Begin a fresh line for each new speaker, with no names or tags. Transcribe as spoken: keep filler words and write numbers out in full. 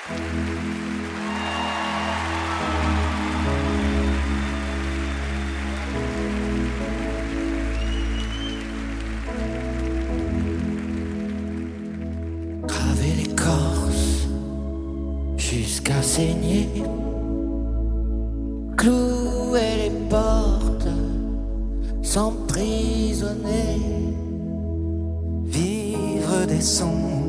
Graver l'écorce jusqu'à saigner, clouer les portes, s'emprisonner, vivre des sons